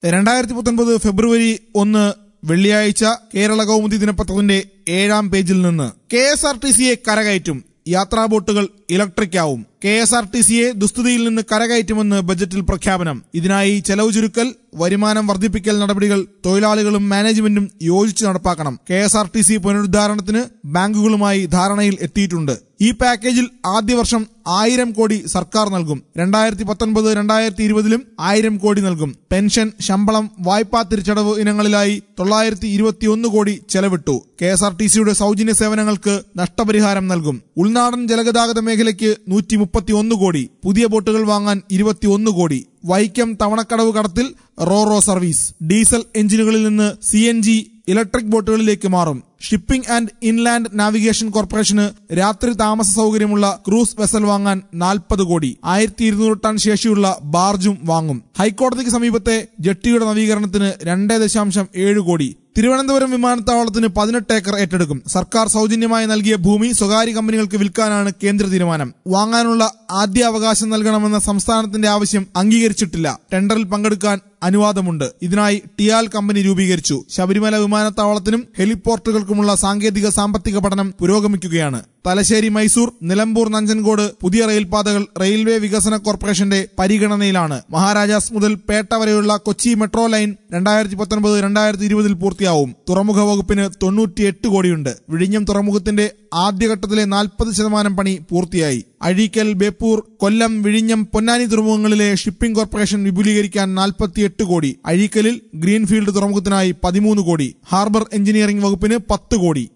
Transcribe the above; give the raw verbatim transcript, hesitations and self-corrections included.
രണ്ടായിരത്തി പത്തൊൻപത് ഫെബ്രുവരി ഒന്ന് വെള്ളിയാഴ്ച കേരള കൗമുദി ദിനപത്രത്തിന്റെ ഏഴാം പേജിൽ നിന്ന് കെ എസ് ആർ ടി സിയെ കരകയറ്റും, യാത്രാ ബോട്ടുകൾ ഇലക്ട്രിക് ആവും. കെ എസ് ആർ ടി സിയെ ദുസ്ഥിതിയിൽ നിന്ന് കരകയറ്റുമെന്ന് ബജറ്റിൽ പ്രഖ്യാപനം. ഇതിനായി ചെലവ് ചുരുക്കൽ, വരുമാനം വർദ്ധിപ്പിക്കൽ നടപടികൾ തൊഴിലാളികളും മാനേജ്മെന്റും യോജിച്ച് നടപ്പാക്കണം. K S R T C പുനരുദ്ധാരണത്തിന് ബാങ്കുകളുമായി ധാരണയിൽ എത്തിയിട്ടുണ്ട്. ഈ പാക്കേജിൽ ആദ്യ വർഷം ആയിരം കോടി സർക്കാർ നൽകും. രണ്ടായിരത്തി പത്തൊൻപത് രണ്ടായിരത്തി ഇരുപതിലും ആയിരം കോടി നൽകും. പെൻഷൻ, ശമ്പളം, വായ്പാ തിരിച്ചടവ് ഇനങ്ങളിലായി തൊള്ളായിരത്തി ഇരുപത്തിയൊന്ന് കോടി ചെലവിട്ടു. കെ എസ് ആർ ടി സിയുടെ സൗജന്യ സേവനങ്ങൾക്ക് നഷ്ടപരിഹാരം നൽകും. ഉൾനാടൻ ജലഗതാഗത മേഖലയ്ക്ക് നൂറ്റി മുപ്പത്തി ഒന്ന് കോടി, പുതിയ ബോട്ടുകൾ വാങ്ങാൻ ഇരുപത്തിയൊന്ന് കോടി. വൈക്കം തവണക്കടവ് കടത്തിൽ റോറോ സർവീസ്. ഡീസൽ എഞ്ചിനുകളിൽ നിന്ന് സി എൻ ജി ഇലക്ട്രിക് ബോട്ടുകളിലേക്ക് മാറും. ഷിപ്പിംഗ് ആൻഡ് ഇൻലാൻഡ് നാവിഗേഷൻ കോർപ്പറേഷന് രാത്രി താമസ സൗകര്യമുള്ള ക്രൂസ് വെസൽ വാങ്ങാൻ നാൽപ്പത് കോടി. ആയിരത്തി ഇരുന്നൂറ് ടൺ ശേഷിയുള്ള ബാർജും വാങ്ങും. ഹൈക്കോടതിക്ക് സമീപത്തെ ജെട്ടിയുടെ നവീകരണത്തിന് രണ്ട് ദശാംശം ഏഴ് കോടി. തിരുവനന്തപുരം വിമാനത്താവളത്തിന് പതിനെട്ട് ഏക്കർ ഏറ്റെടുക്കും. സർക്കാർ സൗജന്യമായി നൽകിയ ഭൂമി സ്വകാര്യ കമ്പനികൾക്ക് വിൽക്കാനാണ് കേന്ദ്ര തീരുമാനം. വാങ്ങാനുള്ള ആദ്യ അവകാശം നൽകണമെന്ന സംസ്ഥാനത്തിന്റെ ആവശ്യം അംഗീകരിച്ചിട്ടില്ല. ടെൻഡറിൽ പങ്കെടുക്കാൻ അനുവാദമുണ്ട്. ഇതിനായി ടിയാൽ കമ്പനി രൂപീകരിച്ചു. ശബരിമല വിമാനത്താവളത്തിനും ഹെലിപോർട്ടുകൾക്കുമുള്ള സാങ്കേതിക സാമ്പത്തിക പഠനം പുരോഗമിക്കുകയാണ്. തലശ്ശേരി മൈസൂർ, നിലമ്പൂർ നഞ്ചൻകോട് പുതിയ റെയിൽപാതകൾ റെയിൽവേ വികസന കോർപ്പറേഷന്റെ പരിഗണനയിലാണ്. മഹാരാജാസ് മുതൽ പേട്ട വരെയുള്ള കൊച്ചി മെട്രോ ലൈൻ രണ്ടായിരത്തി പത്തൊൻപത് രണ്ടായിരത്തി ഇരുപതിൽ പൂർത്തിയാവും. തുറമുഖ വകുപ്പിന് തൊണ്ണൂറ്റിയെട്ട് കോടിയുണ്ട്. വിഴിഞ്ഞം തുറമുഖത്തിന്റെ ആദ്യഘട്ടത്തിലെ നാൽപ്പത് ശതമാനം പണി പൂർത്തിയായി. അഴീക്കൽ, ബേപ്പൂർ, കൊല്ലം, വിഴിഞ്ഞം, പൊന്നാനി തുറമുഖങ്ങളിലെ ഷിപ്പിംഗ് കോർപ്പറേഷൻ വിപുലീകരിക്കാൻ നാൽപ്പത്തിയെട്ട് കോടി. അഴീക്കലിൽ ഗ്രീൻഫീൽഡ് തുറമുഖത്തിനായി പതിമൂന്ന് കോടി. ഹാർബർ എഞ്ചിനീയറിംഗ് വകുപ്പിന് പത്ത് കോടി.